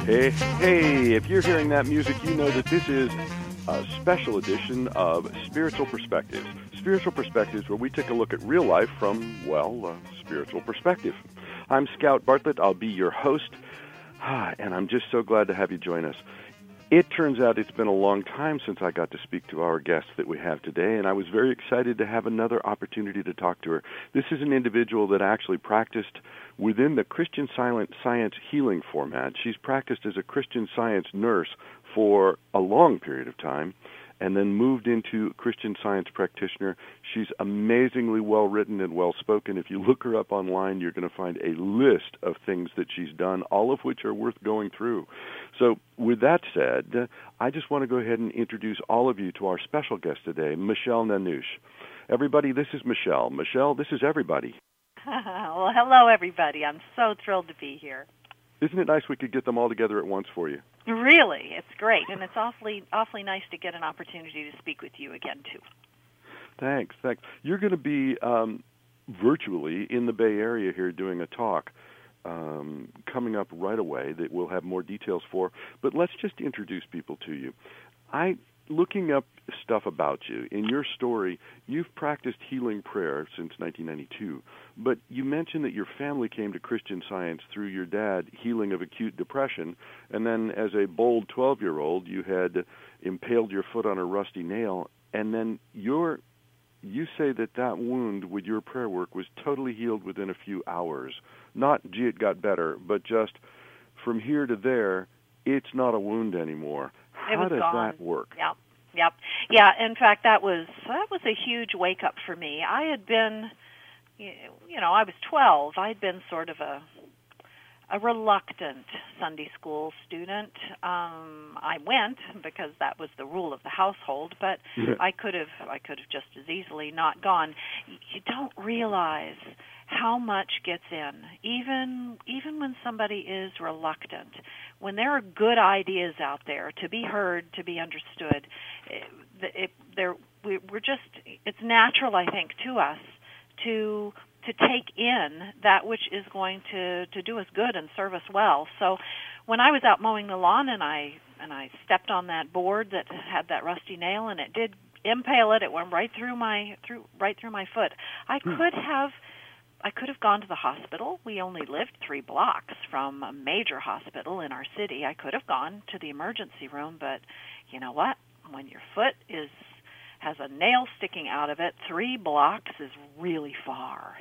Hey, hey, if you're hearing that music, you know that this is a special edition of Spiritual Perspectives. Spiritual Perspectives, where we take a look at real life from, well, a spiritual perspective. I'm Scout Bartlett. I'll be your host, and I'm just so glad to have you join us. It turns out it's been a long time since I got to speak to our guest that we have today, and I was very excited to have another opportunity to talk to her. This is an individual that actually practiced within the Christian Science healing format. She's practiced as a Christian Science nurse for a long period of time, and then moved into Christian Science practitioner. She's amazingly well-written and well-spoken. If you look her up online, you're going to find a list of things that she's done, all of which are worth going through. So with that said, I just want to go ahead and introduce all of you to our special guest today, Michelle Nanouche. Everybody, this is Michelle. Michelle, this is everybody. Well, hello, everybody. I'm so thrilled to be here. Isn't it nice we could get them all together at once for you? Really, it's great, and it's awfully nice to get an opportunity to speak with you again, too. Thanks. You're going to be virtually in the Bay Area here doing a talk coming up right away that we'll have more details for, but let's just introduce people to you. Looking up stuff about you, in your story, you've practiced healing prayer since 1992, but you mentioned that your family came to Christian Science through your dad healing of acute depression, and then as a bold 12-year-old, you had impaled your foot on a rusty nail, and then you say that wound with your prayer work was totally healed within a few hours. Not, gee, it got better, but just from here to there, it's not a wound anymore. How does that work? Yep. Yeah, in fact, that was a huge wake-up for me. I had been, I was 12. I had been sort of a reluctant Sunday school student. I went because that was the rule of the household, but I could have just as easily not gone. You don't realize how much gets in, even when somebody is reluctant. When there are good ideas out there to be heard, to be understood, it's natural, I think, to us to take in that which is going to do us good and serve us well. So when I was out mowing the lawn and I stepped on that board that had that rusty nail and it did impale it went right through my foot. I could have gone to the hospital. We only lived 3 blocks from a major hospital in our city. I could have gone to the emergency room, but you know what? When your foot has a nail sticking out of it, 3 blocks is really far.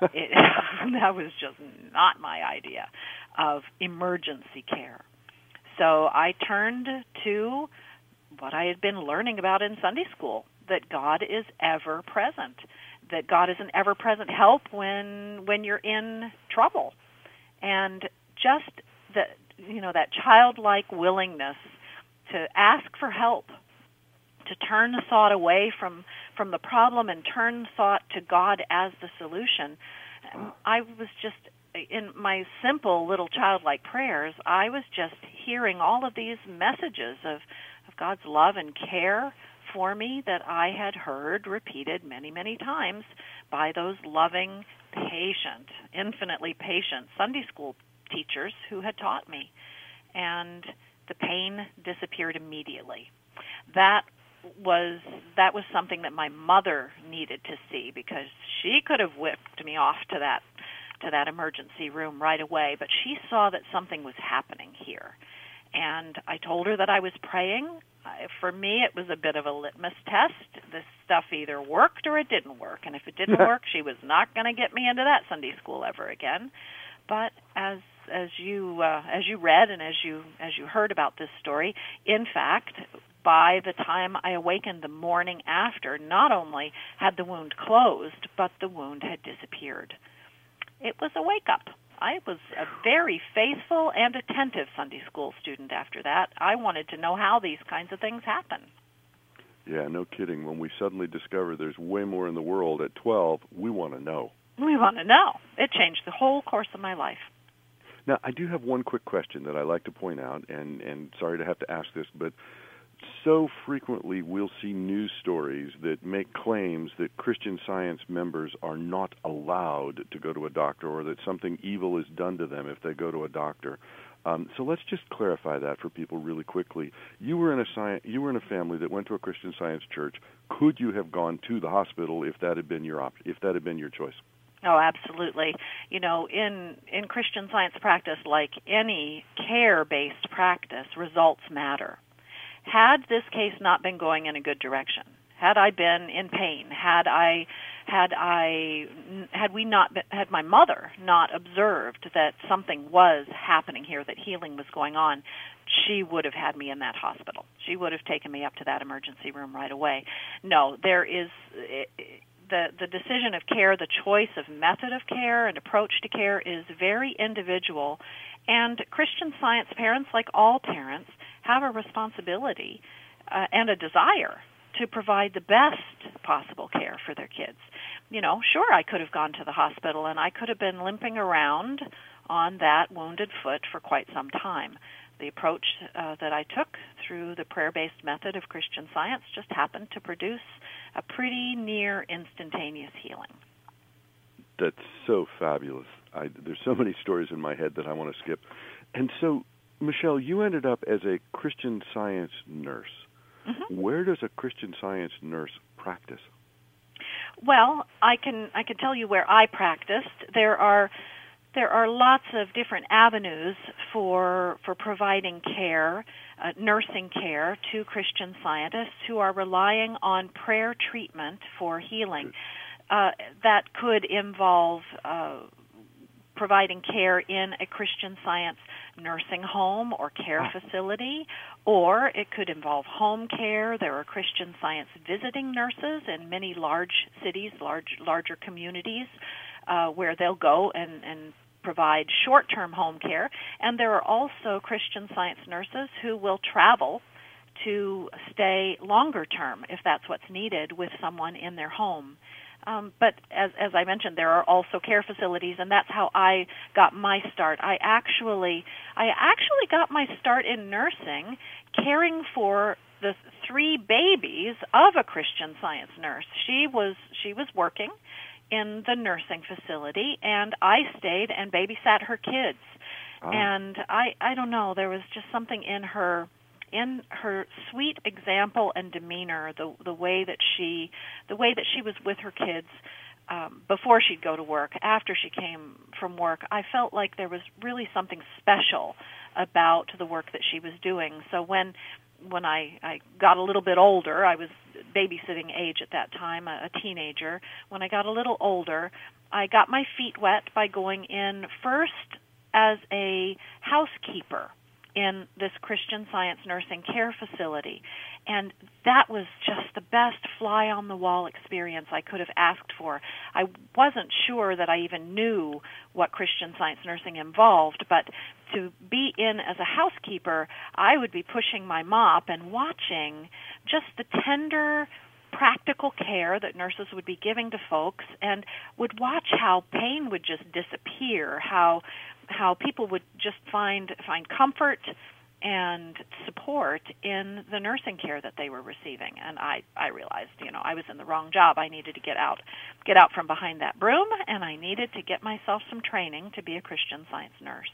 That was just not my idea of emergency care. So I turned to what I had been learning about in Sunday school, that God is ever present, that God is an ever-present help when you're in trouble. And just that childlike willingness to ask for help, to turn the thought away from the problem and turn thought to God as the solution. I was just, in my simple little childlike prayers, I was just hearing all of these messages of God's love and care for me that I had heard repeated many, many times by those loving, patient, infinitely patient Sunday school teachers who had taught me. And the pain disappeared immediately. That was something that my mother needed to see, because she could have whipped me off to that emergency room right away, but she saw that something was happening here. And I told her that I was praying. For me, it was a bit of a litmus test. This stuff either worked or it didn't work. And if it didn't work, she was not going to get me into that Sunday school ever again. But as you read and as you heard about this story, in fact, by the time I awakened the morning after, not only had the wound closed, but the wound had disappeared. It was a wake-up. I was a very faithful and attentive Sunday school student after that. I wanted to know how these kinds of things happen. Yeah, no kidding. When we suddenly discover there's way more in the world at 12, we want to know. We want to know. It changed the whole course of my life. Now, I do have one quick question that I like to point out, and sorry to have to ask this, but so frequently we'll see news stories that make claims that Christian Science members are not allowed to go to a doctor, or that something evil is done to them if they go to a doctor. So let's just clarify that for people really quickly. You were in a family that went to a Christian Science church. Could you have gone to the hospital if that had been your choice? Oh, absolutely. You know, in Christian Science practice, like any care-based practice, results matter. Had this case not been going in a good direction, had I been in pain, had my mother not observed that something was happening here, that healing was going on, she would have had me in that hospital. She would have taken me up to that emergency room right away. No, there is the decision of care, the choice of method of care and approach to care is very individual, and Christian Science parents, like all parents, have a responsibility and a desire to provide the best possible care for their kids. You know, sure, I could have gone to the hospital and I could have been limping around on that wounded foot for quite some time. The approach that I took through the prayer-based method of Christian Science just happened to produce a pretty near instantaneous healing. That's so fabulous. There's so many stories in my head that I want to skip. And so, Michelle, you ended up as a Christian Science nurse. Mm-hmm. Where does a Christian Science nurse practice? Well, I can tell you where I practiced. There are lots of different avenues for providing care, nursing care to Christian Scientists who are relying on prayer treatment for healing. That could involve providing care in a Christian Science nursing home or care facility, or it could involve home care. There are Christian Science visiting nurses in many large cities, larger communities, where they'll go and provide short-term home care. And there are also Christian Science nurses who will travel to stay longer term if that's what's needed with someone in their home. But as I mentioned, there are also care facilities, and that's how I got my start. I actually got my start in nursing, caring for the 3 babies of a Christian Science nurse. She was working in the nursing facility, and I stayed and babysat her kids. Oh. And I don't know, there was just something in her sweet example and demeanor, the way that she was with her kids before she'd go to work, after she came from work. I felt like there was really something special about the work that she was doing. So when I got a little bit older, I was babysitting age at that time, a teenager. When I got a little older, I got my feet wet by going in first as a housekeeper in this Christian Science nursing care facility. And that was just the best fly-on-the-wall experience I could have asked for. I wasn't sure that I even knew what Christian Science nursing involved, but to be in as a housekeeper, I would be pushing my mop and watching just the tender, practical care that nurses would be giving to folks, and would watch how pain would just disappear, how people would just find comfort and support in the nursing care that they were receiving. And I realized, I was in the wrong job. I needed to get out from behind that broom, and I needed to get myself some training to be a Christian Science nurse.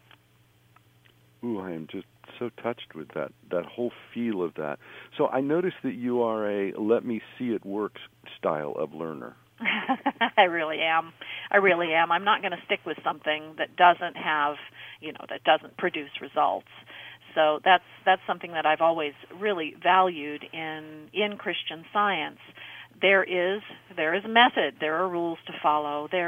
Ooh, I am just so touched with that whole feel of that. So I noticed that you are a let me see it work style of learner. I really am. I'm not going to stick with something that doesn't have, that doesn't produce results. So that's something that I've always really valued in Christian Science. There is a method. There are rules to follow. There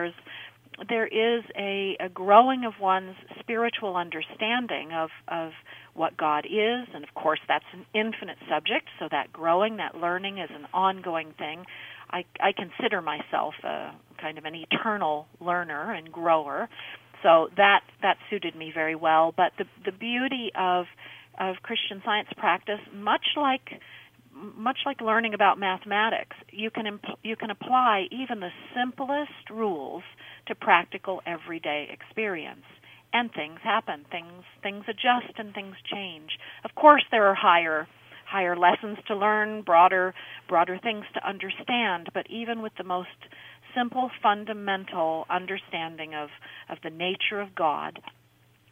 is a growing of one's spiritual understanding of what God is, and of course that's an infinite subject, so that growing, that learning is an ongoing thing. I consider myself kind of an eternal learner and grower, so that suited me very well. But the beauty of Christian Science practice, much like learning about mathematics, you can apply even the simplest rules to practical everyday experience, and things happen. Things adjust and things change. Of course, there are higher lessons to learn, broader things to understand, but even with the most simple, fundamental understanding of the nature of God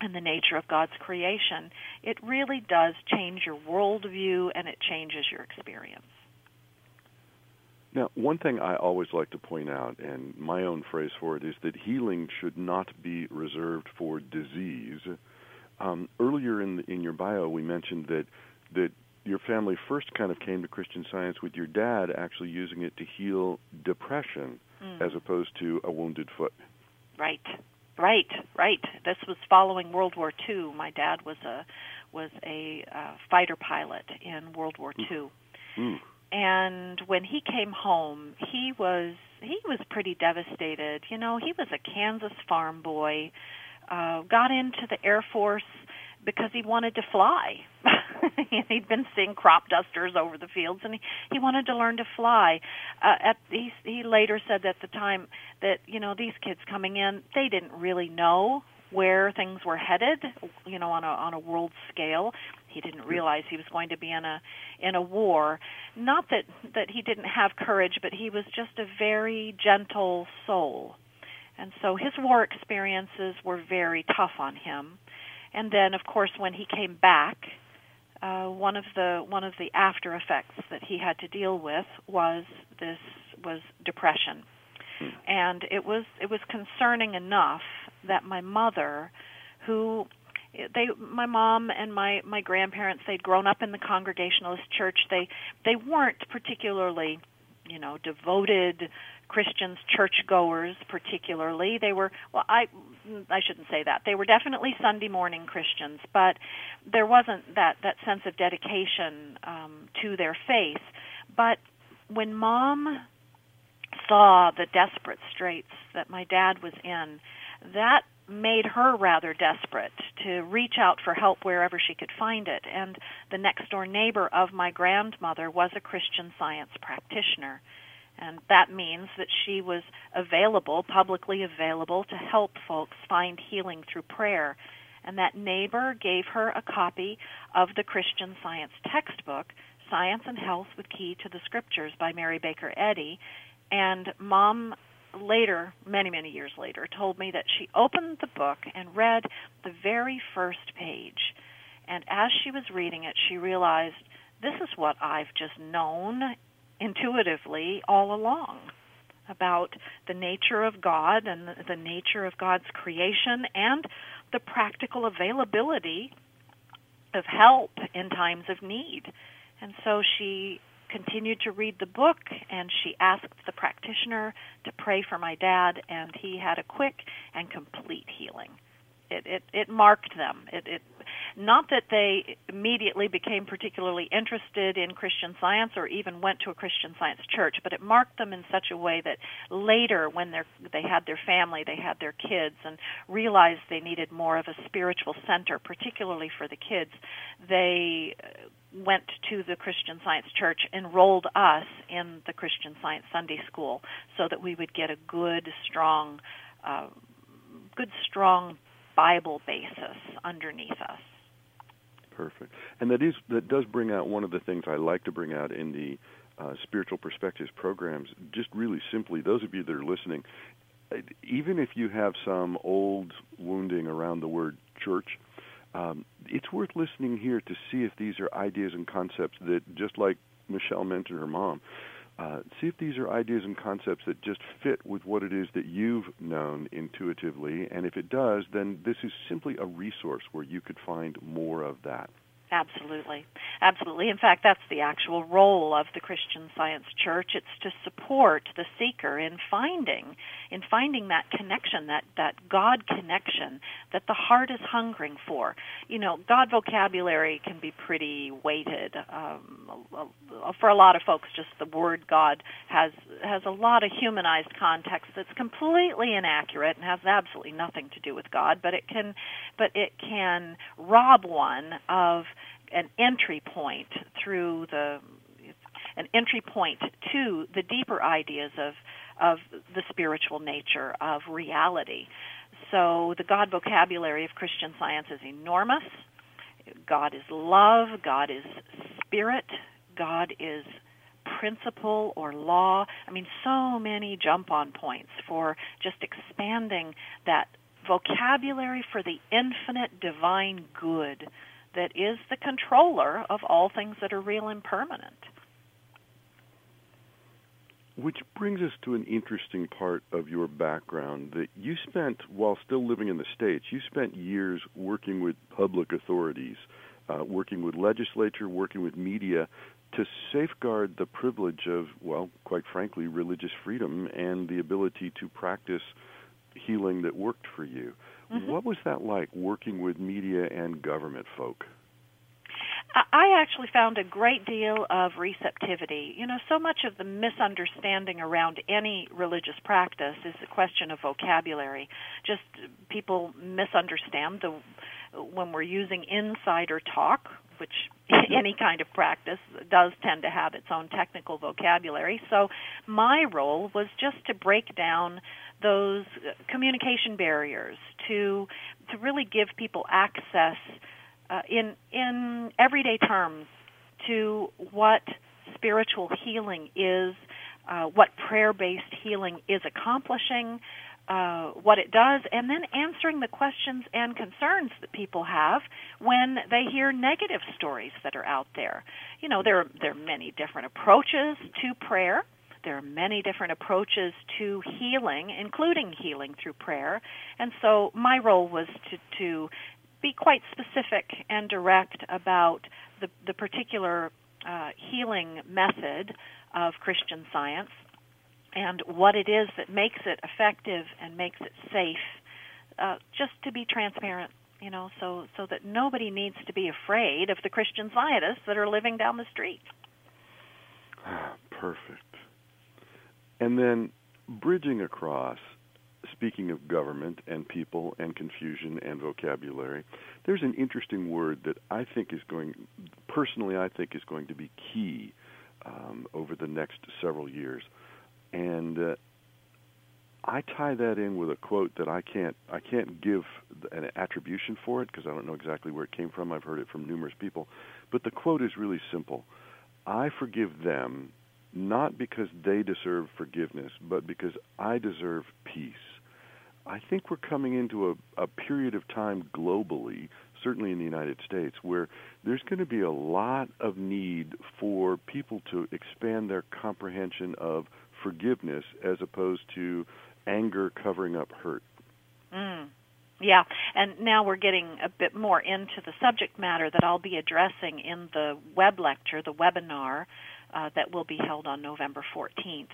and the nature of God's creation, it really does change your worldview and it changes your experience. Now, one thing I always like to point out, and my own phrase for it, is that healing should not be reserved for disease. Earlier in your bio, we mentioned that your family first kind of came to Christian Science with your dad actually using it to heal depression as opposed to a wounded foot. Right. This was following World War II. My dad was a fighter pilot in World War II. And when he came home, he was pretty devastated. You know, he was a Kansas farm boy, got into the Air Force because he wanted to fly. He'd been seeing crop dusters over the fields, and he wanted to learn to fly. He later said at the time that, you know, these kids coming in, they didn't really know where things were headed, you know, on a world scale. He didn't realize he was going to be in a war. Not that he didn't have courage, but he was just a very gentle soul. And so his war experiences were very tough on him. And then, of course, when he came back, one of the after effects that he had to deal with was depression. And it was concerning enough that my mother, my mom and my grandparents, they'd grown up in the Congregationalist church. They weren't particularly, you know, devoted Christians, churchgoers particularly. They were, well, I shouldn't say that. They were definitely Sunday morning Christians, but there wasn't that sense of dedication to their faith. But when Mom saw the desperate straits that my dad was in, that made her rather desperate to reach out for help wherever she could find it. And the next-door neighbor of my grandmother was a Christian Science practitioner. And that means that she was publicly available to help folks find healing through prayer. And that neighbor gave her a copy of the Christian Science textbook, Science and Health with Key to the Scriptures by Mary Baker Eddy. And Mom later, many, many years later, told me that she opened the book and read the very first page. And as she was reading it, she realized, this is what I've just known intuitively all along about the nature of God and the nature of God's creation and the practical availability of help in times of need. And so she continued to read the book, and she asked the practitioner to pray for my dad, and he had a quick and complete healing. It marked them. Not that they immediately became particularly interested in Christian Science or even went to a Christian Science church, but it marked them in such a way that later, when they had their family, they had their kids, and realized they needed more of a spiritual center, particularly for the kids, they went to the Christian Science church, enrolled us in the Christian Science Sunday school so that we would get a good, strong Bible basis underneath us. Perfect. And that does bring out one of the things I like to bring out in the Spiritual Perspectives programs, just really simply, those of you that are listening, even if you have some old wounding around the word church, it's worth listening here to see if these are ideas and concepts that, just like Michelle mentioned her mom, see if these are ideas and concepts that just fit with what it is that you've known intuitively, and if it does, then this is simply a resource where you could find more of that. Absolutely. Absolutely. In fact, that's the actual role of the Christian Science Church. It's to support the seeker in finding that connection, that God connection that the heart is hungering for. You know, God vocabulary can be pretty weighted. For a lot of folks, just the word God has a lot of humanized context that's completely inaccurate and has absolutely nothing to do with God, but it can rob one of an entry point to the deeper ideas of the spiritual nature of reality. So the God vocabulary of Christian Science is enormous. God is love, God is spirit, God is principle or law. I mean, so many jump-on points for just expanding that vocabulary for the infinite divine good that is the controller of all things that are real and permanent. Which brings us to an interesting part of your background that you spent, while still living in the States, you spent years working with public authorities, working with legislature, working with media to safeguard the privilege of, well, quite frankly, religious freedom and the ability to practice healing that worked for you. Mm-hmm. What was that like, working with media and government folk? I actually found a great deal of receptivity. You know, so much of the misunderstanding around any religious practice is a question of vocabulary. Just people misunderstand when we're using insider talk, which any kind of practice does tend to have its own technical vocabulary. So my role was just to break down those communication barriers, to really give people access in everyday terms to what spiritual healing is, what prayer-based healing is accomplishing, what it does, and then answering the questions and concerns that people have when they hear negative stories that are out there. You know, there are many different approaches to prayer. There are many different approaches to healing, including healing through prayer. And so my role was to be quite specific and direct about the particular healing method of Christian Science and what it is that makes it effective and makes it safe, just to be transparent, you know, so that nobody needs to be afraid of the Christian Scientists that are living down the street. Perfect. And then bridging across, speaking of government and people and confusion and vocabulary, there's an interesting word that I think is going to be key over the next several years. And I tie that in with a quote that I can't give an attribution for it because I don't know exactly where it came from. I've heard it from numerous people. But the quote is really simple. I forgive them not because they deserve forgiveness, but because I deserve peace. I think we're coming into a period of time globally, certainly in the United States, where there's going to be a lot of need for people to expand their comprehension of forgiveness as opposed to anger covering up hurt. Yeah, and now we're getting a bit more into the subject matter that I'll be addressing in the web lecture, the webinar, that will be held on November 14th.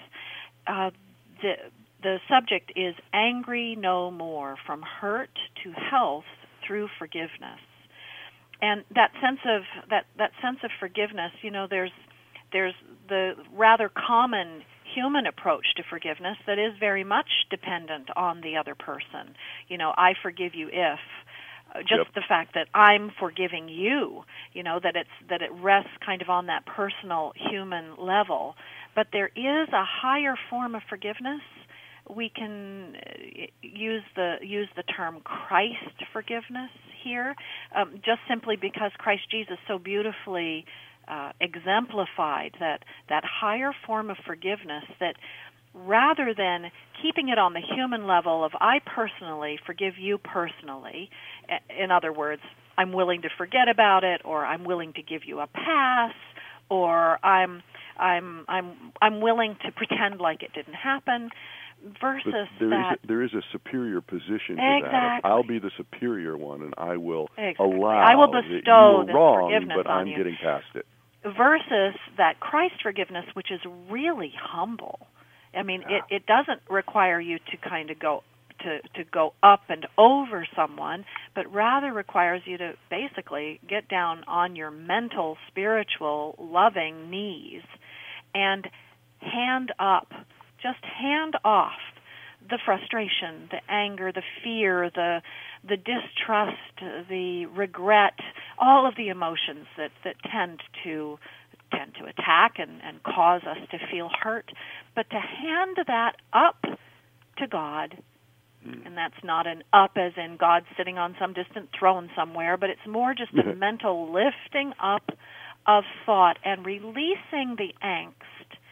The subject is Angry No More, From Hurt to Health Through Forgiveness. And that sense of forgiveness, you know, there's the rather common human approach to forgiveness that is very much dependent on the other person. You know, I forgive you if just the fact that I'm forgiving you, you know, that it rests kind of on that personal human level. But there is a higher form of forgiveness. We can use the term Christ forgiveness here, just simply because Christ Jesus so beautifully exemplified that higher form of forgiveness, that rather than keeping it on the human level of I personally forgive you personally, in other words, I'm willing to forget about it, or I'm willing to give you a pass, or I'm willing to pretend like it didn't happen, versus there is a superior position to exactly. that. I'll be the superior one, and I will exactly. allow I will bestow that you were wrong, forgiveness but on I'm you. getting past it. Versus that Christ forgiveness, which is really humble. I mean, it doesn't require you to kind of go up and over someone, but rather requires you to basically get down on your mental, spiritual, loving knees and hand off the frustration, the anger, the fear, the distrust, the regret, all of the emotions that tend to attack and cause us to feel hurt, but to hand that up to God. And that's not an up as in God sitting on some distant throne somewhere, but it's more just a mental lifting up of thought and releasing the angst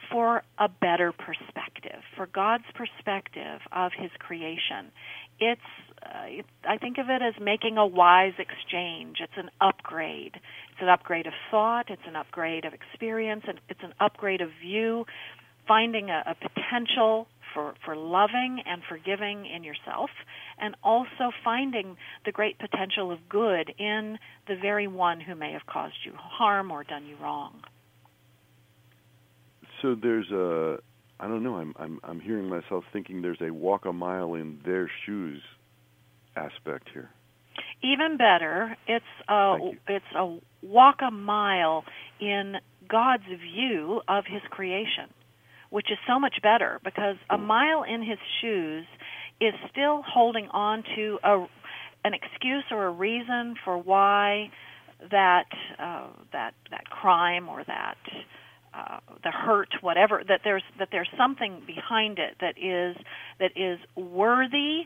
for a better perspective, for God's perspective of His creation. I think of it as making a wise exchange. It's an upgrade. It's an upgrade of thought. It's an upgrade of experience. And it's an upgrade of view, finding a potential for loving and forgiving in yourself, and also finding the great potential of good in the very one who may have caused you harm or done you wrong. So there's I don't know, I'm hearing myself thinking there's a walk a mile in their shoes aspect here. Even better, it's a walk a mile in God's view of His creation, which is so much better, because a mile in His shoes is still holding on to an excuse or a reason for why that crime or that the hurt, whatever, that there's something behind it that is worthy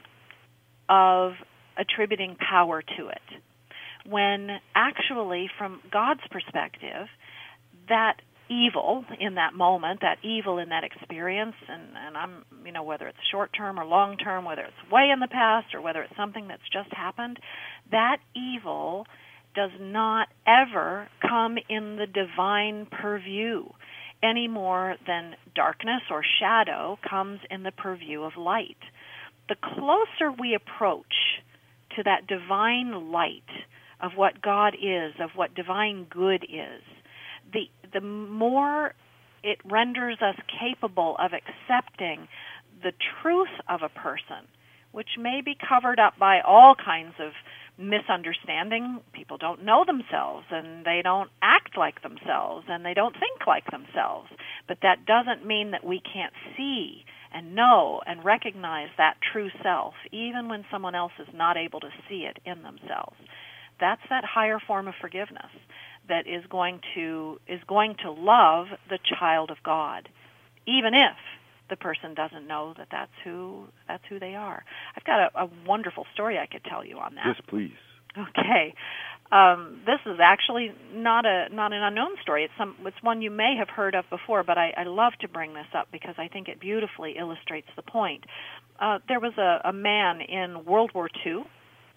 of attributing power to it. When actually, from God's perspective, that evil in that moment, that evil in that experience, and I'm, whether it's short term or long term, whether it's way in the past or whether it's something that's just happened, that evil does not ever come in the divine purview any more than darkness or shadow comes in the purview of light. The closer we approach to that divine light of what God is, of what divine good is, the more it renders us capable of accepting the truth of a person, which may be covered up by all kinds of misunderstanding. People don't know themselves, and they don't act like themselves, and they don't think like themselves. But that doesn't mean that we can't see and know and recognize that true self, even when someone else is not able to see it in themselves. That's that higher form of forgiveness that is going to love the child of God, even if the person doesn't know that that's who they are. I've got a wonderful story I could tell you on that. Yes, please. Okay. This is actually not an unknown story. It's one you may have heard of before, but I love to bring this up because I think it beautifully illustrates the point. There was a man in World War II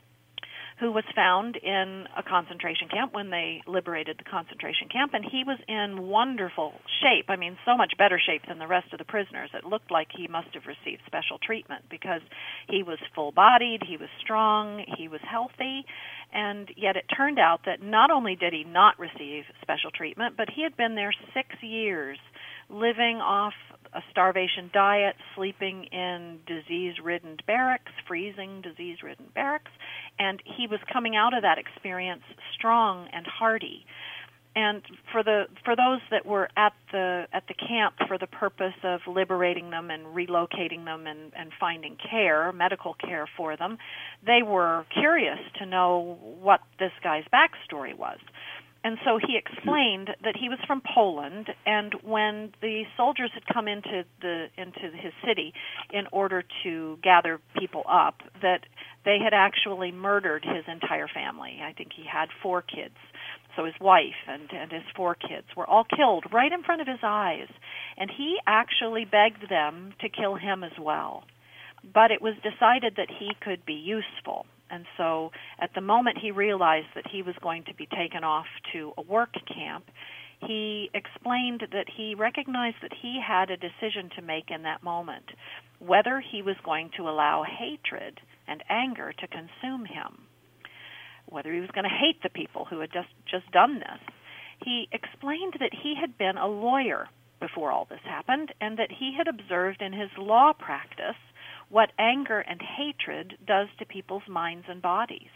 who was found in a concentration camp when they liberated the concentration camp, and he was in wonderful shape. I mean, so much better shape than the rest of the prisoners. It looked like he must have received special treatment because he was full-bodied, he was strong, he was healthy, and yet it turned out that not only did he not receive special treatment, but he had been there 6 years living off a starvation diet, sleeping in disease-ridden barracks, freezing disease-ridden barracks, and he was coming out of that experience strong and hardy. And for those that were at the camp for the purpose of liberating them and relocating them and finding care, medical care for them, they were curious to know what this guy's backstory was. And so he explained that he was from Poland, and when the soldiers had come into his city in order to gather people up, that they had actually murdered his entire family. I think he had 4 kids. So his wife and his 4 kids were all killed right in front of his eyes. And he actually begged them to kill him as well. But it was decided that he could be useful. And so at the moment he realized that he was going to be taken off to a work camp, he explained that he recognized that he had a decision to make in that moment, whether he was going to allow hatred and anger to consume him, whether he was going to hate the people who had just done this. He explained that he had been a lawyer before all this happened, and that he had observed in his law practice what anger and hatred does to people's minds and bodies.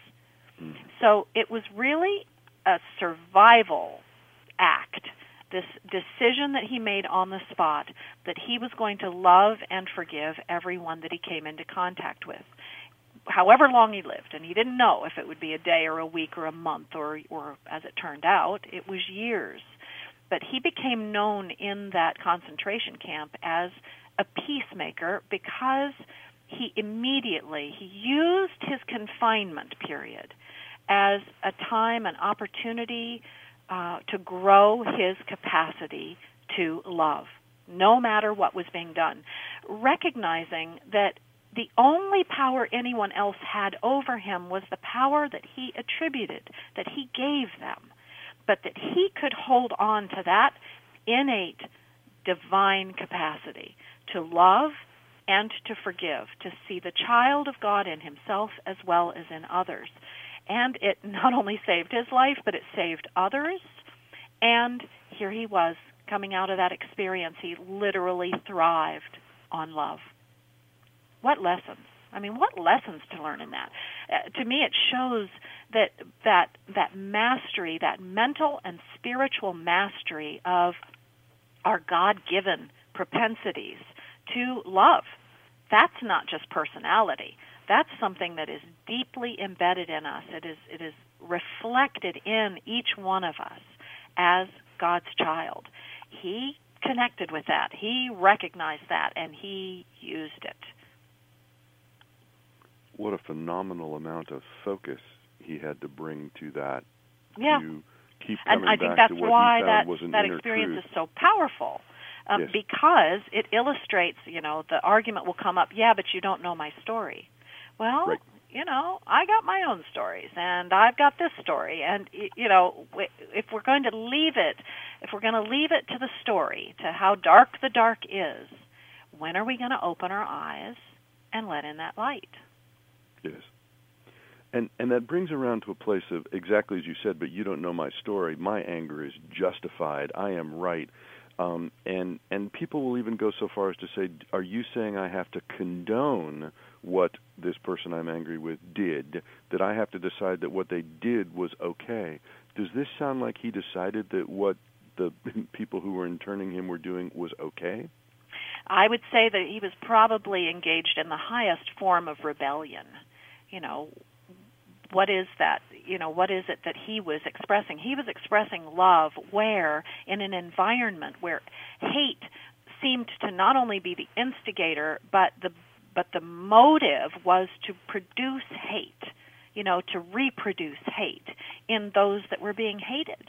So it was really a survival act, this decision that he made on the spot, that he was going to love and forgive everyone that he came into contact with, however long he lived. And he didn't know if it would be a day or a week or a month, or as it turned out, it was years. But he became known in that concentration camp as a peacemaker because he used his confinement period as a time, an opportunity to grow his capacity to love, no matter what was being done, recognizing that the only power anyone else had over him was the power that he attributed, that he gave them, but that he could hold on to that innate divine capacity to love and to forgive, to see the child of God in himself as well as in others. And it not only saved his life, but it saved others. And here he was, coming out of that experience. He literally thrived on love. What lessons? I mean, what lessons to learn in that? To me, it shows that mastery, that mental and spiritual mastery of our God-given propensities to love. That's not just personality. That's something that is deeply embedded in us. It is reflected in each one of us as God's child. He connected with that. He recognized that, and he used it. What a phenomenal amount of focus he had to bring to that. Yeah. To keep coming and I think back that's to what why he found was an that inner experience truth. is so powerful. Yes. Because it illustrates, the argument will come up, yeah, but you don't know my story. Well, right. I got my own stories, and I've got this story, and, if we're going to leave it to the story, to how dark the dark is, when are we going to open our eyes and let in that light? Yes. And that brings around to a place of, exactly as you said, but you don't know my story. My anger is justified. I am right. And people will even go so far as to say, are you saying I have to condone what this person I'm angry with did, that I have to decide that what they did was okay? Does this sound like he decided that what the people who were interning him were doing was okay? I would say that he was probably engaged in the highest form of rebellion. What is that? What is it that he was expressing? He was expressing love where, in an environment where hate seemed to not only be the instigator, but the motive was to produce hate, to reproduce hate in those that were being hated.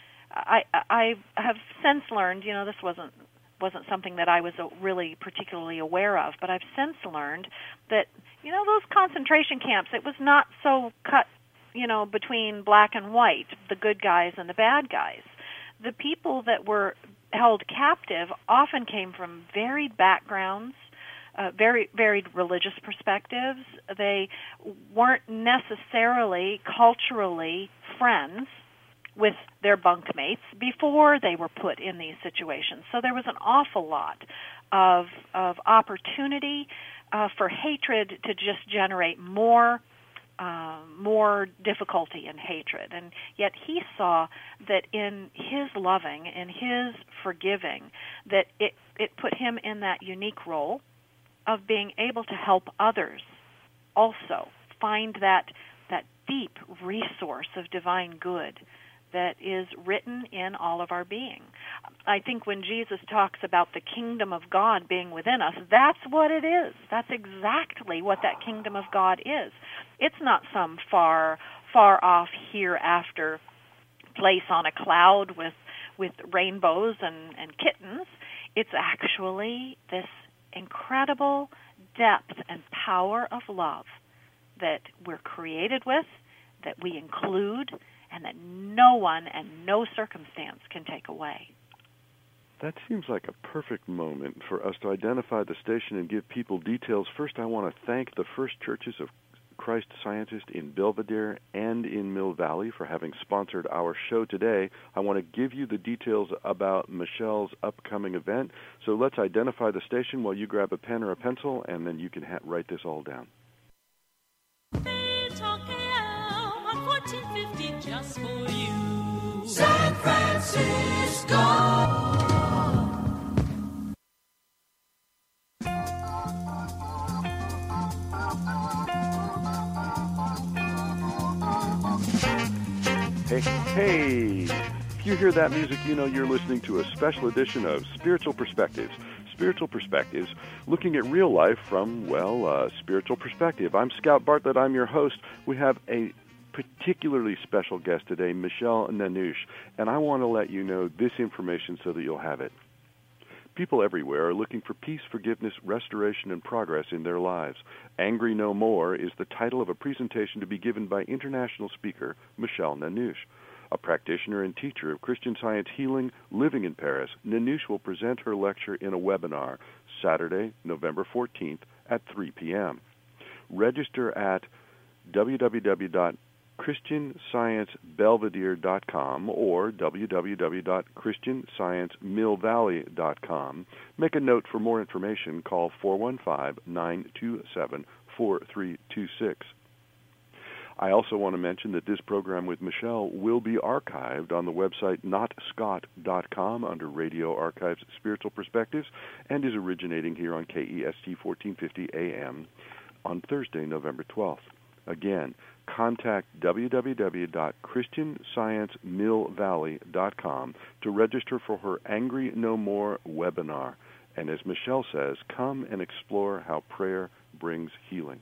I have since learned, this wasn't something that I was really particularly aware of, but I've since learned that, those concentration camps, it was not so cut, between black and white, the good guys and the bad guys. The people that were held captive often came from varied backgrounds, very varied religious perspectives. They weren't necessarily culturally friends with their bunkmates before they were put in these situations. So there was an awful lot of opportunity for hatred to just generate more difficulty and hatred. And yet he saw that in his loving, in his forgiving, that it put him in that unique role of being able to help others also find that deep resource of divine good that is written in all of our being. I think when Jesus talks about the kingdom of God being within us, that's what it is. That's exactly what that kingdom of God is. It's not some far off hereafter place on a cloud with rainbows and kittens. It's actually this incredible depth and power of love that we're created with, that we include, and that no one and no circumstance can take away. That seems like a perfect moment for us to identify the station and give people details. First, I want to thank the First Churches of Christ Scientist in Belvedere and in Mill Valley for having sponsored our show today. I want to give you the details about Michelle's upcoming event. So let's identify the station while you grab a pen or a pencil, and then you can write this all down. Just for you, San Francisco. Hey, if you hear that music, you know you're listening to a special edition of Spiritual Perspectives. Spiritual Perspectives, looking at real life from, a spiritual perspective. I'm Scout Bartlett. I'm your host. We have a particularly special guest today, Michelle Nanouche, and I want to let you know this information so that you'll have it. People everywhere are looking for peace, forgiveness, restoration, and progress in their lives. Angry No More is the title of a presentation to be given by international speaker Michelle Nanouche. A practitioner and teacher of Christian Science healing living in Paris, Nanouche will present her lecture in a webinar Saturday, November 14th at 3 p.m. Register at www.christiansciencebelvedere.com or www.christiansciencemillvalley.com. Make a note for more information. Call 415-927-4326. I also want to mention that this program with Michelle will be archived on the website notscott.com under Radio Archives Spiritual Perspectives and is originating here on KEST 1450 AM on Thursday, November 12th. Again, contact www.christiansciencemillvalley.com to register for her Angry No More webinar. And as Michelle says, come and explore how prayer brings healing.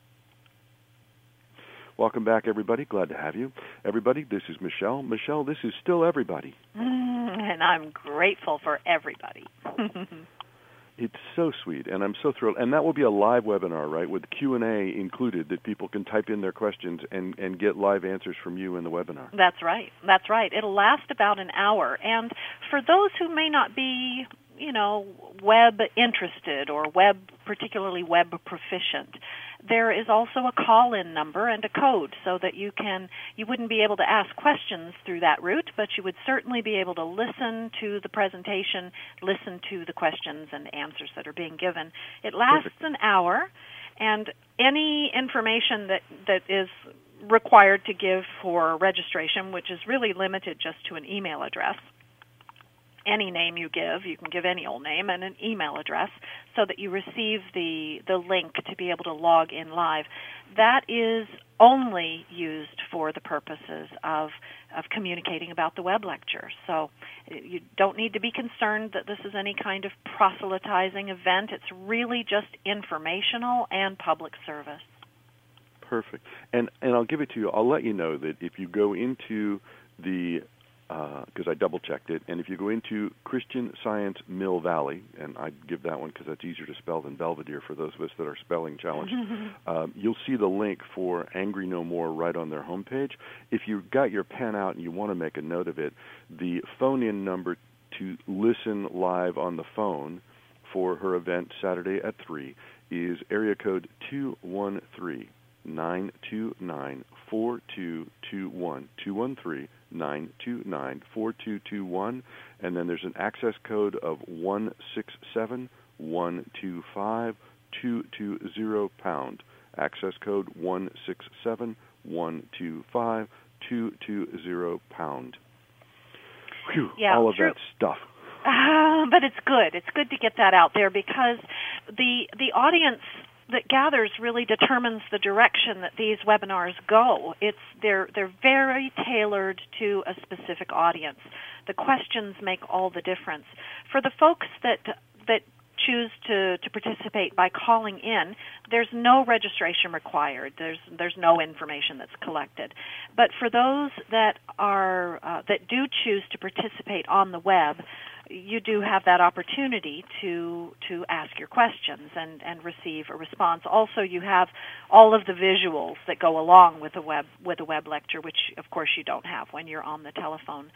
Welcome back, everybody. Glad to have you. Everybody, this is Michelle. Michelle, this is still everybody. And I'm grateful for everybody. It's so sweet, and I'm so thrilled. And that will be a live webinar, right, with Q&A included, that people can type in their questions and get live answers from you in the webinar. That's right. That's right. It'll last about an hour. And for those who may not be, web interested or particularly web proficient, there is also a call-in number and a code so that you wouldn't be able to ask questions through that route, but you would certainly be able to listen to the presentation, listen to the questions and answers that are being given. It lasts an hour, and any information that is required to give for registration, which is really limited just to an email address. Any name you can give any old name and an email address so that you receive the link to be able to log in live. That is only used for the purposes of communicating about the web lecture. So you don't need to be concerned that this is any kind of proselytizing event. It's really just informational and public service. Perfect. And I'll give it to you. I'll let you know that if you go into the because I double-checked it, and if you go into Christian Science Mill Valley, and I give that one because that's easier to spell than Belvedere for those of us that are spelling challenged, you'll see the link for Angry No More right on their homepage. If you've got your pen out and you want to make a note of it, the phone-in number to listen live on the phone for her event Saturday at 3 is area code 213-929-4221, 213-929-4221, and then there's an access code of 167-125-220 access code 167-125-220 Whew, yeah, all of that stuff. But it's good. It's good to get that out there because the audience that gathers really determines the direction that these webinars go. They're very tailored to a specific audience. The questions make all the difference. For the folks that choose to participate by calling in, there's no registration required. There's no information that's collected. But for those that do choose to participate on the web, you do have that opportunity to ask your questions and receive a response. Also, you have all of the visuals that go along with a web lecture, which of course you don't have when you're on the telephone.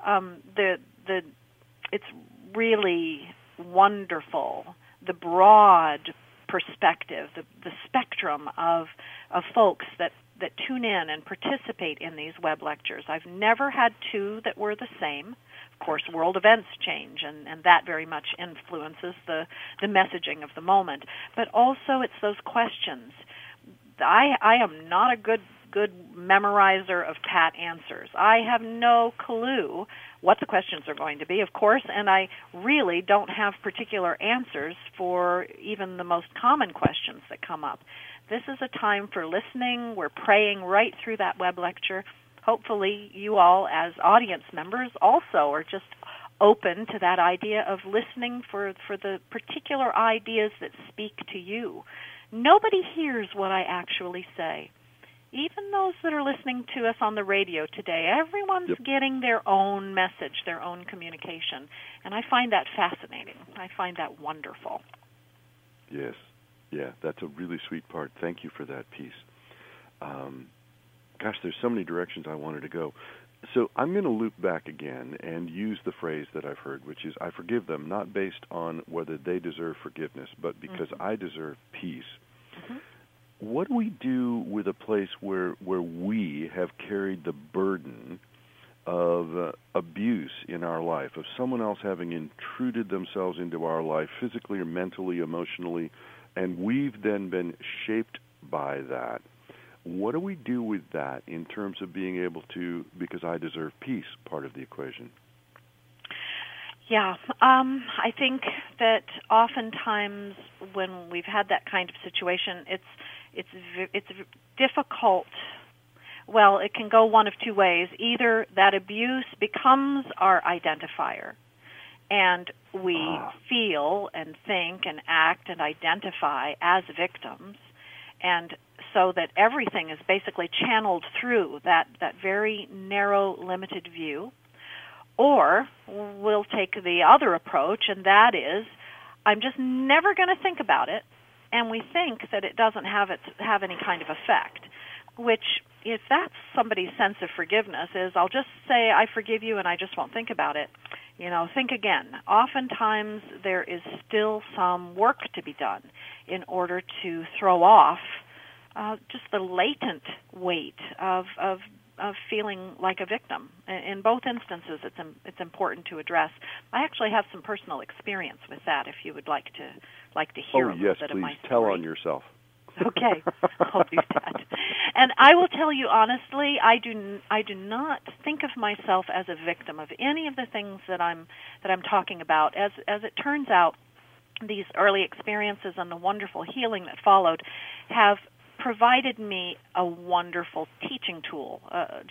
It's really wonderful, the broad perspective, the spectrum of folks that tune in and participate in these web lectures. I've never had two that were the same. Of course, world events change, and that very much influences the messaging of the moment. But also, it's those questions. I am not a good memorizer of pat answers. I have no clue what the questions are going to be, of course, and I really don't have particular answers for even the most common questions that come up. This is a time for listening. We're praying right through that web lecture. Hopefully you all as audience members also are just open to that idea of listening for the particular ideas that speak to you. Nobody hears what I actually say. even those that are listening to us on the radio today, everyone's Yep. getting their own message, their own communication. And I find that fascinating. I find that wonderful. Yes. Yeah, that's a really sweet part. Thank you for that piece. Gosh, there's so many directions I wanted to go. So I'm going to loop back again and use the phrase that I've heard, which is, I forgive them, not based on whether they deserve forgiveness, but because I deserve peace. What do we do with a place where we have carried the burden of abuse in our life, of someone else having intruded themselves into our life physically or mentally, emotionally, and we've then been shaped by that? What do we do with that in terms of being able to, because I deserve peace, part of the equation? Yeah, I think that oftentimes when we've had that kind of situation, it's difficult. Well, it can go one of two ways. Either that abuse becomes our identifier, and we feel and think and act and identify as victims, and so that everything is basically channeled through that very narrow, limited view. Or we'll take the other approach, and that is, I'm just never going to think about it, and we think that it doesn't have any kind of effect, which, if that's somebody's sense of forgiveness, is I'll just say, I forgive you, and I just won't think about it. Think again. Oftentimes there is still some work to be done in order to throw off just the latent weight of feeling like a victim. In both instances, it's important to address. I actually have some personal experience with that. If you would like to hear a little bit of my story. Please tell on yourself. Okay, I'll do that. And I will tell you honestly, I do not think of myself as a victim of any of the things that I'm talking about. As it turns out, these early experiences and the wonderful healing that followed have provided me a wonderful teaching tool.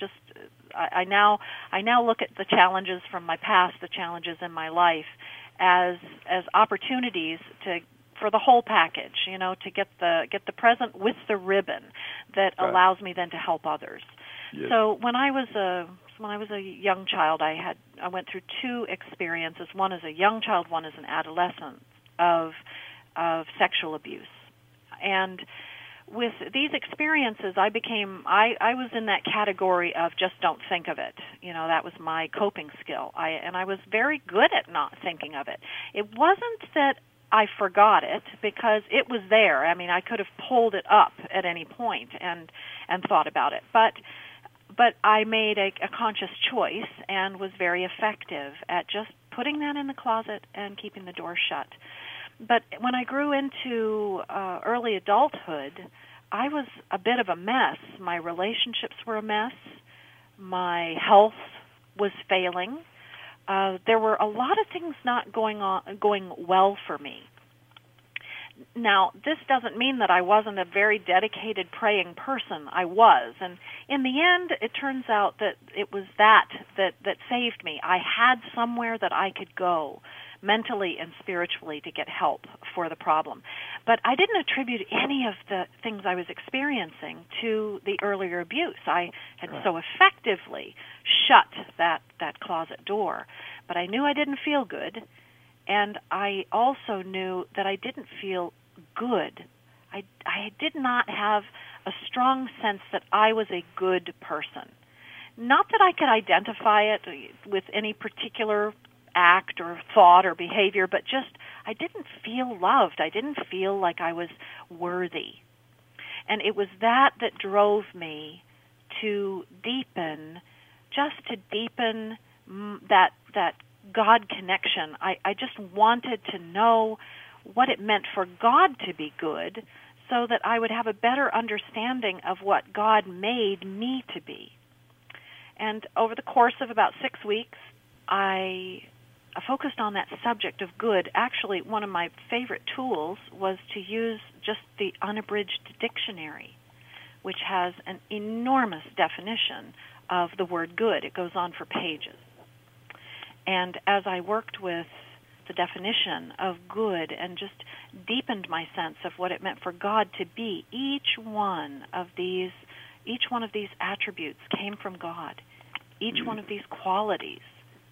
I now look at the challenges from my past, the challenges in my life, as opportunities for the whole package, to get the present with the ribbon that allows me then to help others. Yes. So when I was a young child, I went through two experiences. One as a young child, one as an adolescent of sexual abuse. And with these experiences, I was in that category of just don't think of it. That was my coping skill. I was very good at not thinking of it. It wasn't that I forgot it, because it was there. I mean, I could have pulled it up at any point and thought about it. But I made a conscious choice and was very effective at just putting that in the closet and keeping the door shut. But when I grew into early adulthood, I was a bit of a mess. My relationships were a mess. My health was failing. There were a lot of things not going well for me. Now, this doesn't mean that I wasn't a very dedicated praying person. I was. And in the end, it turns out that it was that saved me. I had somewhere that I could go mentally and spiritually to get help for the problem. But I didn't attribute any of the things I was experiencing to the earlier abuse. I had so effectively shut that closet door. But I knew I didn't feel good, and I also knew that I didn't feel good. I did not have a strong sense that I was a good person. Not that I could identify it with any particular act or thought or behavior, but just I didn't feel loved. I didn't feel like I was worthy. And it was that drove me to deepen that God connection. I just wanted to know what it meant for God to be good so that I would have a better understanding of what God made me to be. And over the course of about 6 weeks, I focused on that subject of good. Actually, one of my favorite tools was to use just the unabridged dictionary, which has an enormous definition of the word good. It goes on for pages. And as I worked with the definition of good and just deepened my sense of what it meant for God to be, each one of these Each one of these attributes came from God. Each one of these qualities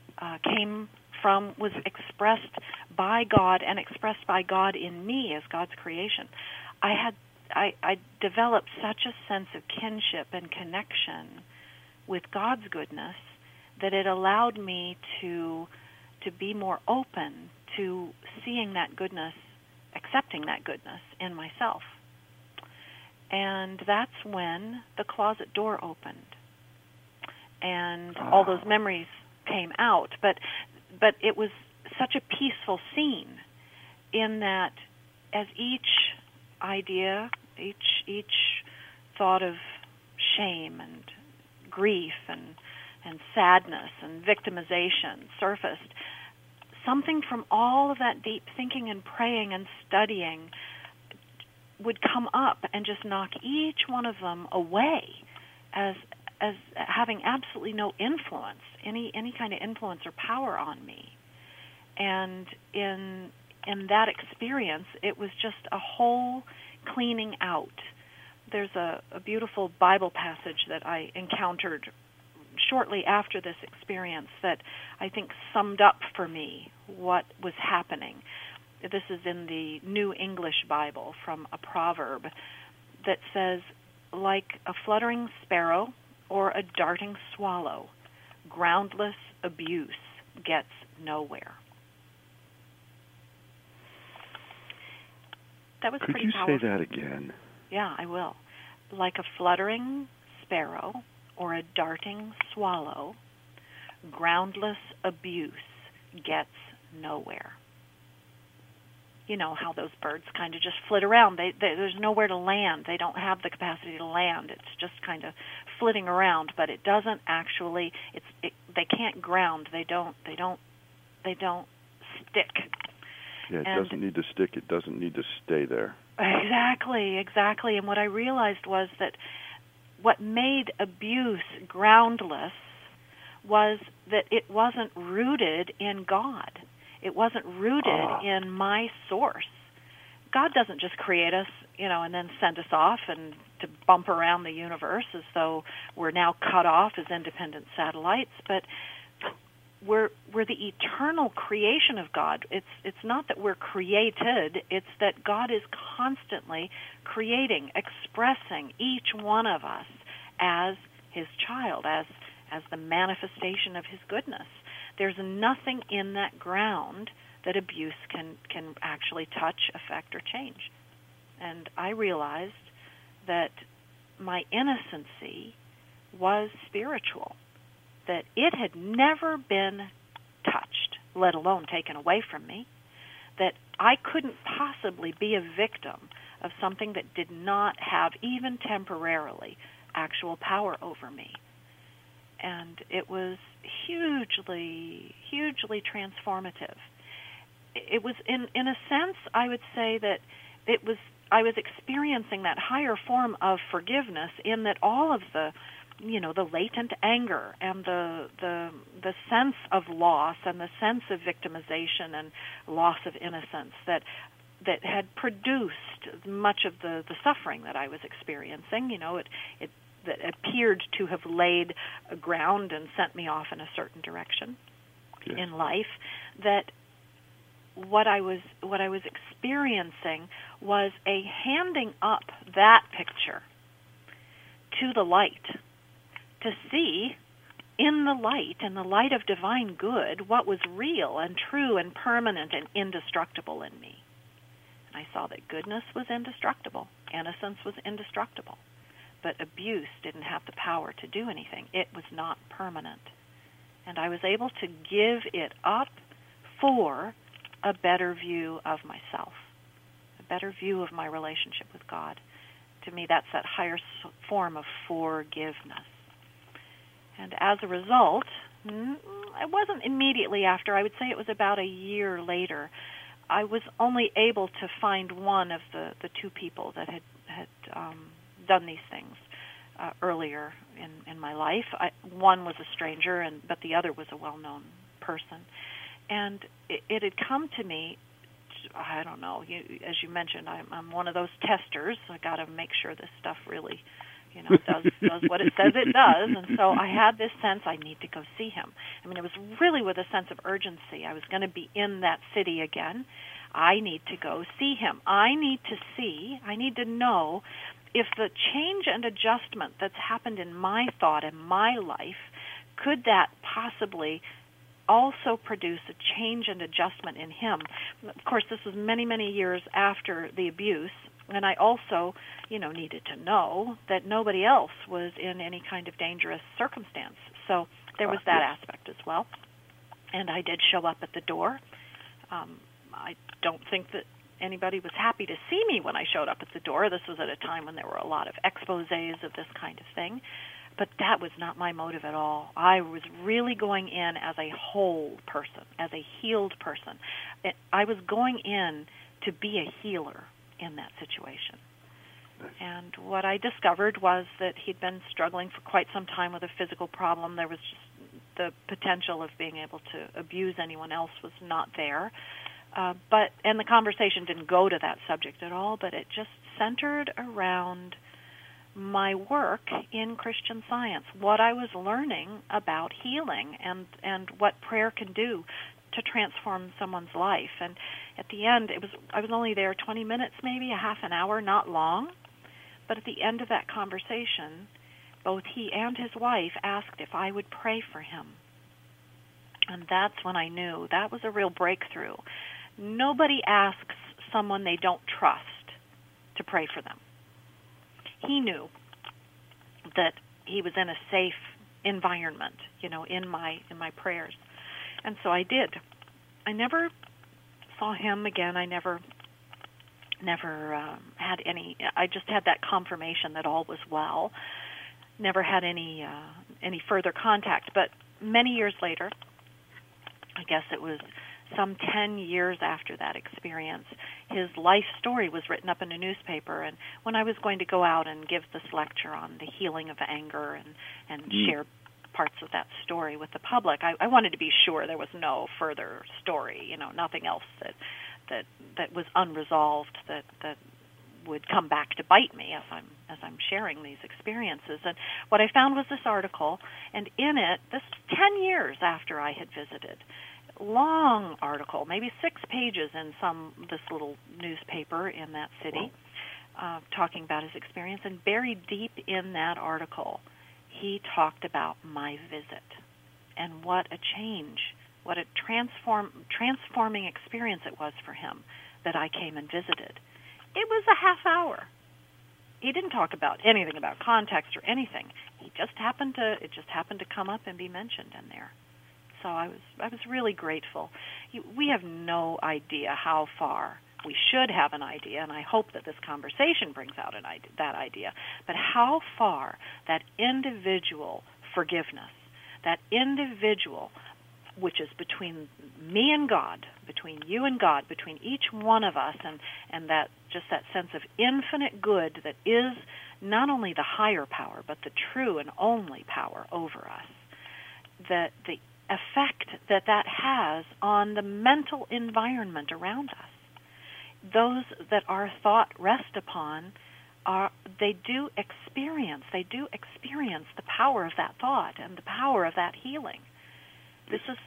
was expressed by God and expressed by God in me as God's creation. I developed such a sense of kinship and connection with God's goodness that it allowed me to be more open to seeing that goodness, accepting that goodness in myself. And that's when the closet door opened and all those memories came out. But it was such a peaceful scene in that as each idea, each thought of shame and grief and sadness and victimization surfaced, something from all of that deep thinking and praying and studying would come up and just knock each one of them away as having absolutely no influence, any kind of influence or power on me. And in that experience, it was just a whole cleaning out. There's a beautiful Bible passage that I encountered shortly after this experience that I think summed up for me what was happening. This is in the New English Bible from a proverb that says, like a fluttering sparrow or a darting swallow, groundless abuse gets nowhere. That was pretty powerful. Could you say that again? Yeah, I will. Like a fluttering sparrow or a darting swallow, groundless abuse gets nowhere. You know how those birds kind of just flit around. There's nowhere to land. They don't have the capacity to land. It's just kind of flitting around, but it doesn't actually. They can't ground. They don't stick. Yeah, it doesn't need to stick. It doesn't need to stay there. Exactly. And what I realized was that what made abuse groundless was that it wasn't rooted in God. It wasn't rooted in my source. God doesn't just create us, and then send us off and to bump around the universe as though we're now cut off as independent satellites, but we're the eternal creation of God. It's not that we're created, it's that God is constantly creating, expressing each one of us as his child, as the manifestation of his goodness. There's nothing in that ground that abuse can actually touch, affect, or change. And I realized that my innocency was spiritual, that it had never been touched, let alone taken away from me, that I couldn't possibly be a victim of something that did not have, even temporarily, actual power over me. And it was hugely, hugely transformative. It was, in a sense, I would say that I was experiencing that higher form of forgiveness in that all of the latent anger and the sense of loss and the sense of victimization and loss of innocence that had produced much of the suffering that I was experiencing. It that appeared to have laid a ground and sent me off in a certain direction in life, that what I was experiencing was a handing up that picture to the light, to see in the light of divine good, what was real and true and permanent and indestructible in me. And I saw that goodness was indestructible, innocence was indestructible. But abuse didn't have the power to do anything. It was not permanent. And I was able to give it up for a better view of myself, a better view of my relationship with God. To me, that's that higher form of forgiveness. And as a result, it wasn't immediately after. I would say it was about a year later. I was only able to find one of the two people that had done these things earlier in my life. One was a stranger, but the other was a well-known person. And it had come to me, I don't know, as you mentioned, I'm one of those testers. I got to make sure this stuff really It does what it says it does. And so I had this sense I need to go see him. I mean, it was really with a sense of urgency. I was going to be in that city again. I need to go see him. I need to know if the change and adjustment that's happened in my thought and my life, could that possibly also produce a change and adjustment in him? Of course, this was many, many years after the abuse, and I also, needed to know that nobody else was in any kind of dangerous circumstance. So there was that aspect as well. And I did show up at the door. I don't think that anybody was happy to see me when I showed up at the door. This was at a time when there were a lot of exposés of this kind of thing. But that was not my motive at all. I was really going in as a whole person, as a healed person. I was going in to be a healer in that situation. And what I discovered was that he'd been struggling for quite some time with a physical problem. There was just the potential of being able to abuse anyone else was not there. And the conversation didn't go to that subject at all, but it just centered around my work in Christian Science, what I was learning about healing and what prayer can do to transform someone's life. And at the end, I was only there 20 minutes, maybe a half an hour, not long. But at the end of that conversation, both he and his wife asked if I would pray for him. And that's when I knew that was a real breakthrough. Nobody asks someone they don't trust to pray for them. He knew that he was in a safe environment, in my prayers. And so I did. I never saw him again. I never had any. I just had that confirmation that all was well. Never had any further contact. But many years later, I guess it was some 10 years after that experience, his life story was written up in a newspaper. And when I was going to go out and give this lecture on the healing of anger and share parts of that story with the public, I wanted to be sure there was no further story, nothing else that was unresolved that would come back to bite me as I'm sharing these experiences. And what I found was this article, and in it, this 10 years after I had visited, long article, maybe 6 pages in this little newspaper in that city, talking about his experience. And buried deep in that article, he talked about my visit and what a change, what a transforming experience it was for him that I came and visited. It was a half hour. He didn't talk about anything about context or anything. It just happened to come up and be mentioned in there. So I was really grateful. We have no idea how far. We should have an idea, and I hope that this conversation brings out that idea. But how far that individual forgiveness, that individual, which is between me and God, between you and God, between each one of us, and that just that sense of infinite good that is not only the higher power, but the true and only power over us, that the effect that has on the mental environment around us. Those that our thought rests upon, they do experience the power of that thought and the power of that healing. This is,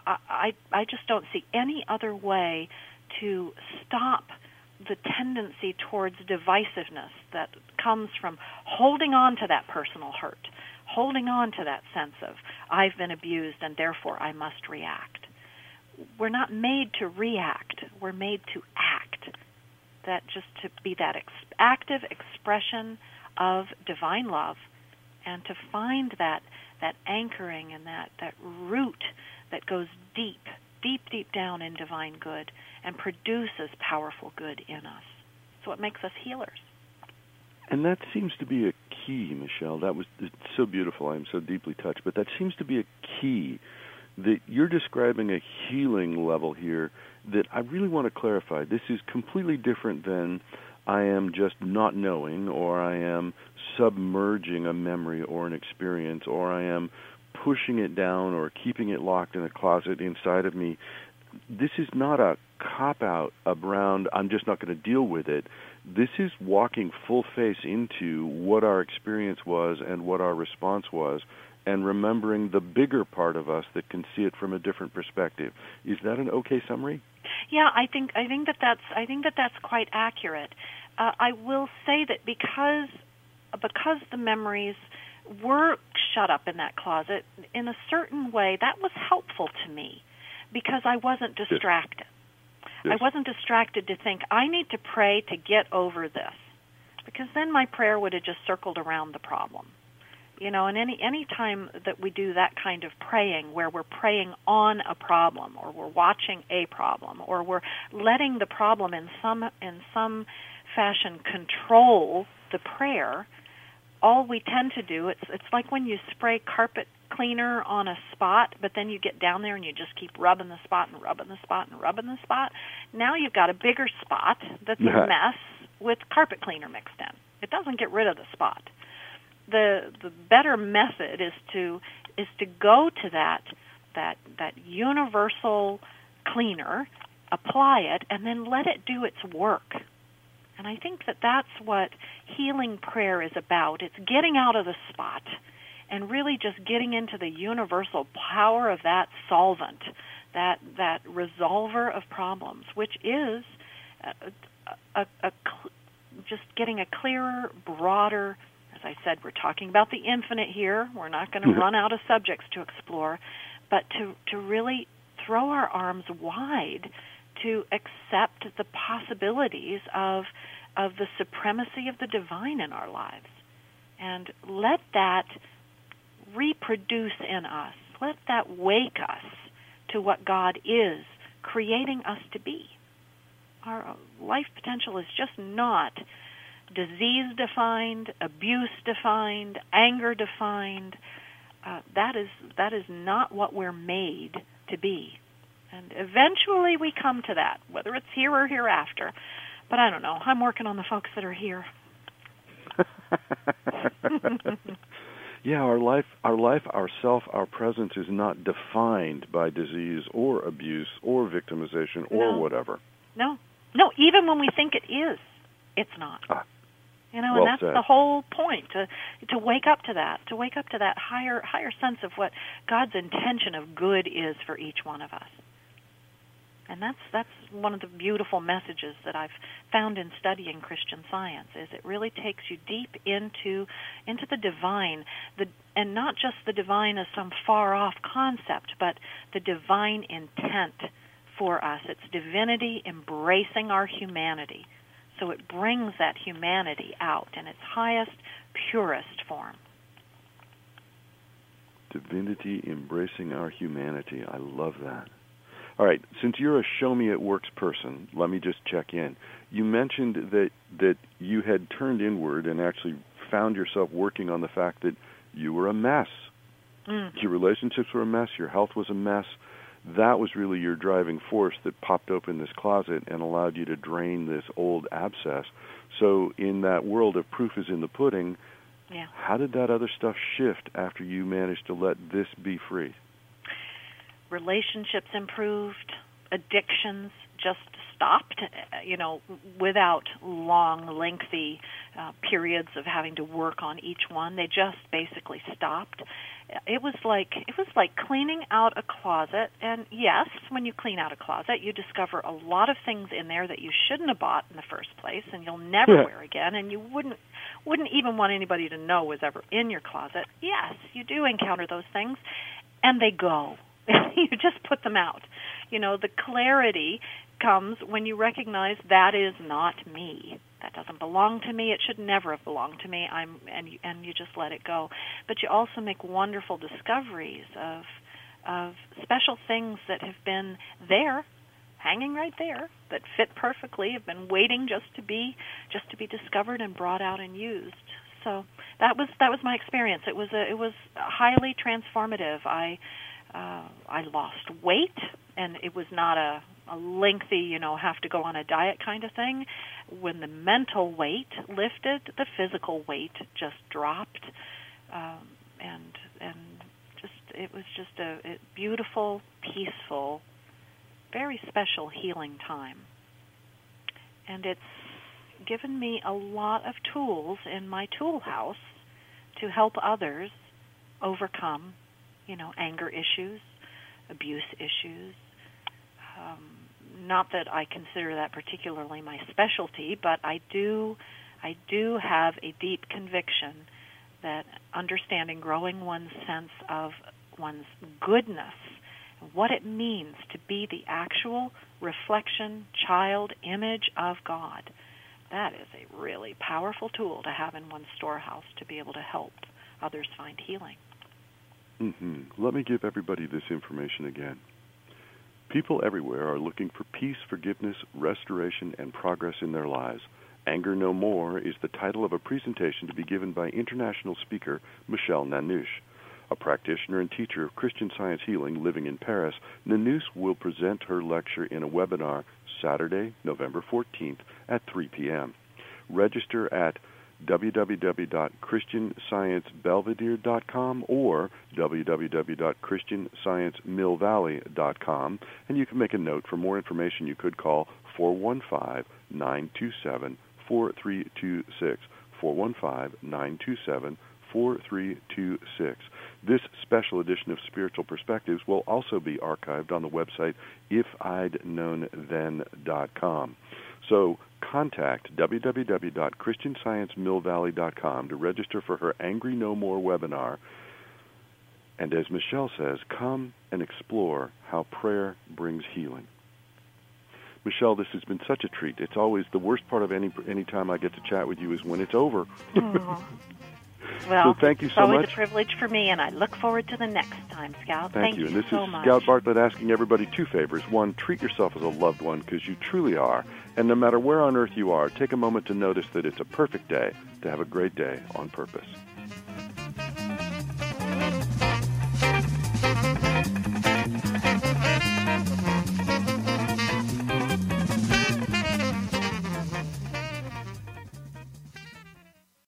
I just don't see any other way to stop the tendency towards divisiveness that comes from holding on to that personal hurt, holding on to that sense of, I've been abused and therefore I must react. We're not made to react. We're made to act. That just to be that active expression of divine love and to find that anchoring and that root that goes deep down in divine good and produces powerful good in us. It's what makes us healers. And that seems to be a key, Michelle. It's so beautiful. I'm so deeply touched. But that seems to be a key that you're describing a healing level here that I really want to clarify. This is completely different than I am just not knowing, or I am submerging a memory or an experience, or I am pushing it down or keeping it locked in a closet inside of me. This is not a cop-out around I'm just not going to deal with it. This is walking full face into what our experience was and what our response was, and remembering the bigger part of us that can see it from a different perspective. Is that an okay summary? Yeah, I think that's quite accurate. I will say that because the memories were shut up in that closet, in a certain way, that was helpful to me because I wasn't distracted. Yes. I wasn't distracted to think, I need to pray to get over this, because then my prayer would have just circled around the problem. You know, and any time that we do that kind of praying, where we're praying on a problem, or we're watching a problem, or we're letting the problem in some fashion control the prayer, all we tend to do, it's like when you spray carpet cleaner on a spot, but then you get down there and you just keep rubbing the spot and rubbing the spot and rubbing the spot. Now you've got a bigger spot that's a mess with carpet cleaner mixed in. It doesn't get rid of the spot. The better method is to go to that universal cleaner, apply it, and then let it do its work. And I think that that's what healing prayer is about. It's getting out of the spot and really just getting into the universal power of that solvent, that resolver of problems, which is just getting a clearer, broader. As I said, we're talking about the infinite here. We're not going to run out of subjects to explore, but to really throw our arms wide to accept the possibilities of the supremacy of the divine in our lives, and let that reproduce in us. Let that wake us to what God is creating us to be. Our life potential is just not disease-defined, abuse-defined, anger-defined. That is not what we're made to be. And eventually we come to that, whether it's here or hereafter. But I don't know. I'm working on the folks that are here. Yeah, our life, ourself, our presence is not defined by disease or abuse or victimization or whatever. No, even when we think it is, it's not. You know, well and that's said. The whole point, to wake up to that higher sense of what God's intention of good is for each one of us. And that's one of the beautiful messages that I've found in studying Christian Science, is it really takes you deep into the divine, and not just the divine as some far-off concept, but the divine intent for us. It's divinity embracing our humanity. So it brings that humanity out in its highest, purest form. Divinity embracing our humanity. I love that. All right, since you're a show-me-it-works person, let me just check in. You mentioned that you had turned inward and actually found yourself working on the fact that you were a mess. Your relationships were a mess. Your health was a mess. That was really your driving force that popped open this closet and allowed you to drain this old abscess. So in that world of proof is in the pudding, how did that other stuff shift after you managed to let this be free? Relationships improved, addictions just stopped, without long, lengthy periods of having to work on each one. They just basically stopped. It was like cleaning out a closet, and yes, when you clean out a closet, you discover a lot of things in there that you shouldn't have bought in the first place, and you'll never wear again, and you wouldn't even want anybody to know was ever in your closet. Yes, you do encounter those things, and they go. You just put them out. The clarity comes when you recognize that is not me. That doesn't belong to me. It should never have belonged to me. And you just let it go. But you also make wonderful discoveries of special things that have been there, hanging right there, that fit perfectly, have been waiting just to be discovered and brought out and used. So that was my experience. It was highly transformative. I lost weight, and it was not a lengthy, have to go on a diet kind of thing. When the mental weight lifted, the physical weight just dropped, and it was just a beautiful, peaceful, very special healing time. And it's given me a lot of tools in my tool house to help others overcome, anger issues, abuse issues. Not that I consider that particularly my specialty, but I do have a deep conviction that understanding, growing one's sense of one's goodness, what it means to be the actual reflection, child, image of God, that is a really powerful tool to have in one's storehouse to be able to help others find healing. Let me give everybody this information again. People everywhere are looking for peace, forgiveness, restoration, and progress in their lives. Anger No More is the title of a presentation to be given by international speaker Michelle Nanouche. A practitioner and teacher of Christian Science healing living in Paris, Nanouche will present her lecture in a webinar Saturday, November 14th at 3 p.m. Register at www.christiansciencebelvedere.com or www.christiansciencemillvalley.com, and you can make a note. For more information, you could call 415-927-4326, 415-927-4326. This special edition of Spiritual Perspectives will also be archived on the website ifidknownthen.com. So contact www.christiansciencemillvalley.com to register for her Angry No More webinar. And as Michelle says, come and explore how prayer brings healing. Michelle, this has been such a treat. It's always the worst part of any time I get to chat with you is when it's over. Well, so thank you so it's always much. a privilege for me, and I look forward to the next time, Scout. Thank you. And this so is much. Scout Bartlett asking everybody two favors. One, treat yourself as a loved one because you truly are. And no matter where on earth you are, take a moment to notice that it's a perfect day to have a great day on purpose.